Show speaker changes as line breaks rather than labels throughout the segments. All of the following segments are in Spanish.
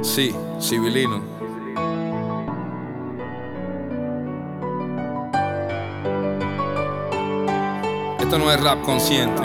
Sí, civilino. Esto no es rap consciente.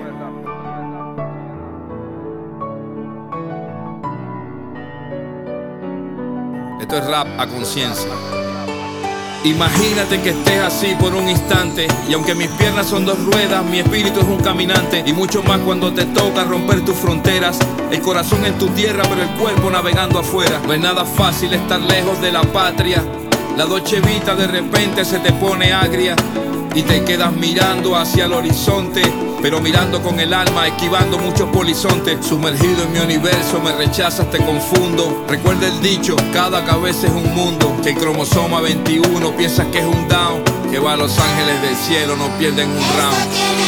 Esto es rap a conciencia. Imagínate que estés así por un instante, y aunque mis piernas son dos ruedas, mi espíritu es un caminante. Y mucho más cuando te toca romper tus fronteras, el corazón en tu tierra pero el cuerpo navegando afuera. No es nada fácil estar lejos de la patria. La Dolce Vita de repente se te pone agria y te quedas mirando hacia el horizonte, pero mirando con el alma, esquivando muchos polizontes. Sumergido en mi universo, me rechazas, te confundo. Recuerda el dicho, cada cabeza es un mundo. Que el cromosoma 21 piensas que es un down, que va a Los Ángeles del cielo, no pierden un round.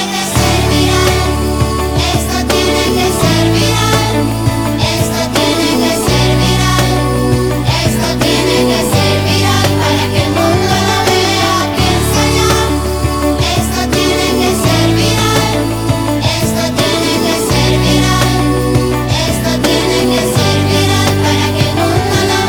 Esto tiene que ser viral. Esto tiene que ser viral. Esto tiene que ser viral para que el mundo lo vea. Piensa ya. Esto tiene que ser viral. Esto tiene que ser viral. Esto tiene que ser viral para que el mundo lo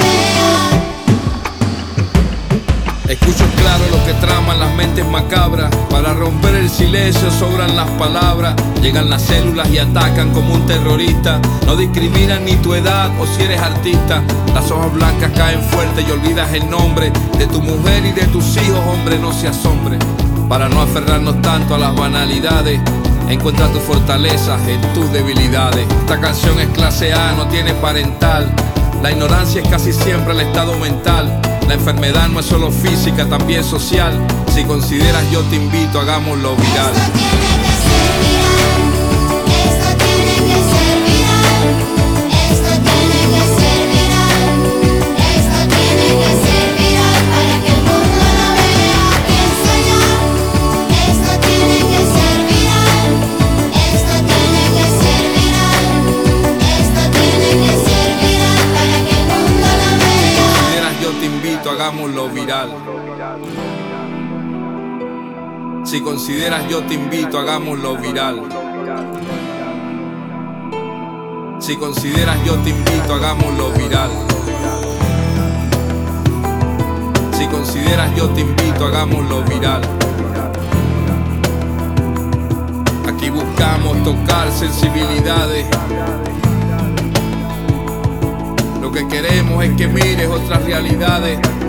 vea.
Escucho claro lo que traman las mentes macabras. Para romper el silencio sobran las palabras. Llegan las células y atacan como un terrorista. No discriminan ni tu edad o si eres artista. Las hojas blancas caen fuerte y olvidas el nombre de tu mujer y de tus hijos, hombre, no seas hombre. Para no aferrarnos tanto a las banalidades, encuentra tus fortalezas en tus debilidades. Esta canción es clase A, no tiene parental. La ignorancia es casi siempre el estado mental. La enfermedad no es solo física, también social. Si consideras, yo te invito, hagámoslo viral.
Esto tiene que ser viral. Esto tiene que ser viral. Esto tiene que ser viral. Esto tiene que ser viral para que el mundo lo vea. Piensa ya. Esto tiene que ser viral. Esto tiene que ser viral. Esto tiene que ser viral para que el mundo lo vea.
Si consideras, yo te invito, hagámoslo viral. Si consideras, yo te invito, hagámoslo viral. Si consideras, yo te invito, hagámoslo viral. Si consideras, yo te invito, hagámoslo viral. Aquí buscamos tocar sensibilidades. Lo que queremos es que mires otras realidades.